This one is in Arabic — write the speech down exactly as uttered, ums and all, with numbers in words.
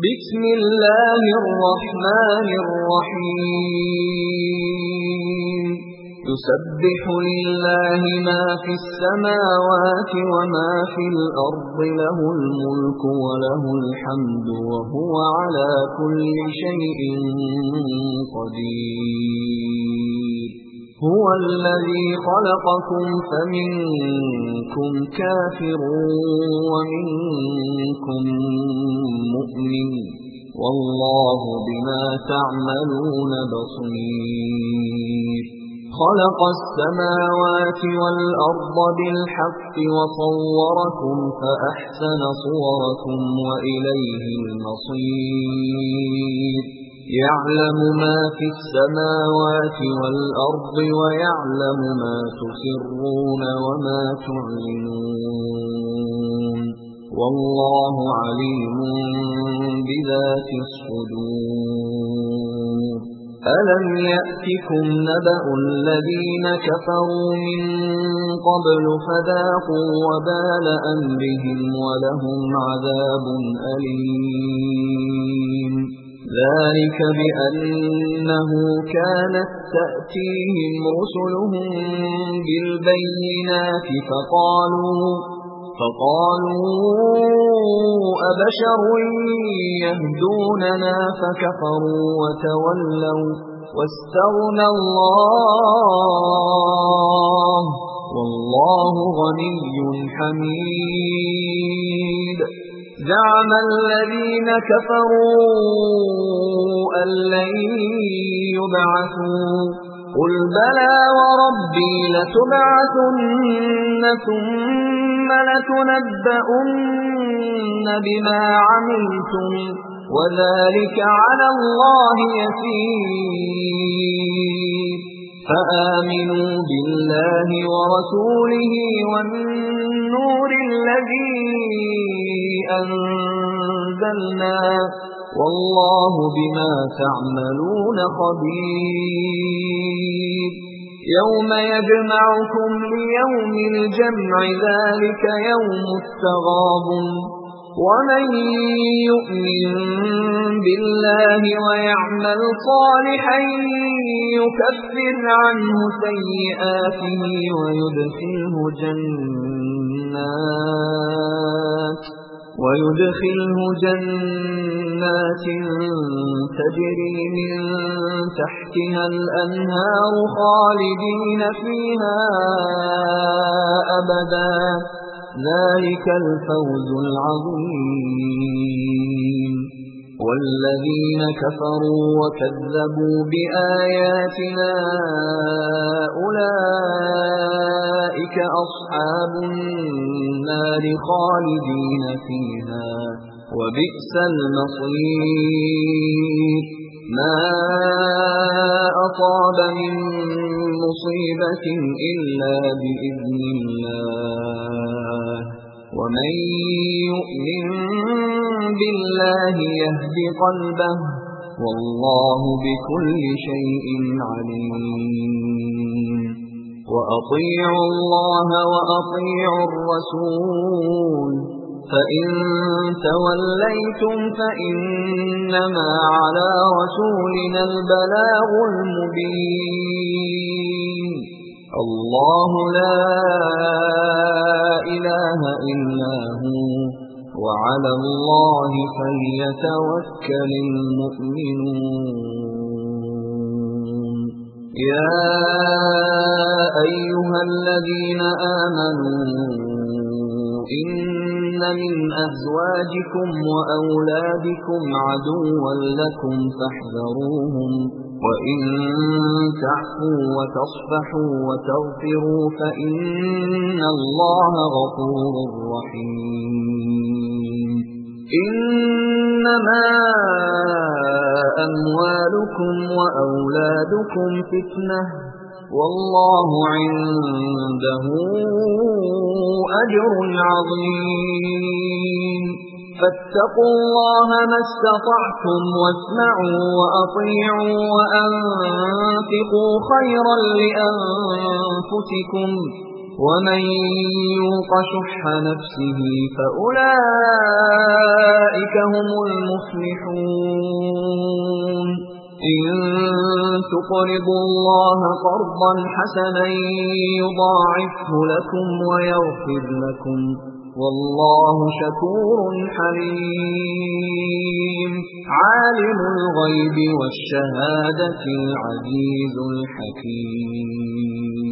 بسم الله الرحمن الرحيم يسبح لله ما في السماوات وما في الأرض له الملك وله الحمد وهو على كل شيء قدير هو الذي خلقكم فمنكم كافر ومنكم مؤمن والله بما تعملون بصير خلق السماوات والأرض بالحق وصوركم فأحسن صوركم وإليه المصير يعلم ما في السماوات والأرض ويعلم ما تسرون وما تعلنون والله عليم بذات الصدور ألم يأتكم نبأ الذين كفروا من قبل فذاقوا وبال أمرهم ولهم عذاب أليم ذلك بأنه كانت تأتيهم رسلهم بالبينات فقالوا فقالوا أبشر يهدوننا فكفروا وتولوا واستغنى الله والله غني حميد زعم الذين كفروا أن لن يبعثوا قل بلى وربي لتبعثن ثم لتنبؤن بما عملتم وذلك على الله يسير فآمنوا بالله ورسوله والنور الذي أنزلنا والله بما تعملون خبير يوم يجمعكم ليوم الجمع ذلك يوم التغابن ومن يؤمن بالله ويعمل صالحا يكفر عنه سيئاته ويدخله جنات ويدخله جنات تجري من تحتها الأنهار خالدين فيها أبدا ذلك الفوز العظيم والذين كفروا وكذبوا بآياتنا أولئك أصحاب النار خالدين فيها وبئس المصير ما أصاب من مصيبة إلا بإذن الله ومن يؤمن بالله يهد قلبه والله بكل شيء عليم وأطيعوا الله وأطيعوا الرسول فإن توليتم فإنما على رسولنا البلاغ المبين الله لا إله إلا هو وعلى الله فليتوكل المؤمنون يا أيها الذين آمنوا إن من أزواجكم وأولادكم عدوا لكم فاحذروهم وإن تعفوا وتصفحوا وتغفروا فإن الله غفور رحيم إنما أموالكم وأولادكم فتنة والله عنده أجر عظيم فاتقوا الله ما استطعتم واسمعوا وأطيعوا وأنفقوا خيرا لأنفسكم ومن يوق شح نفسه فأولئك هم المفلحون إن تقرضوا الله قرضا حسنا يضاعفه لكم ويغفر لكم والله شكور حليم عالم الغيب والشهادة العزيز الحكيم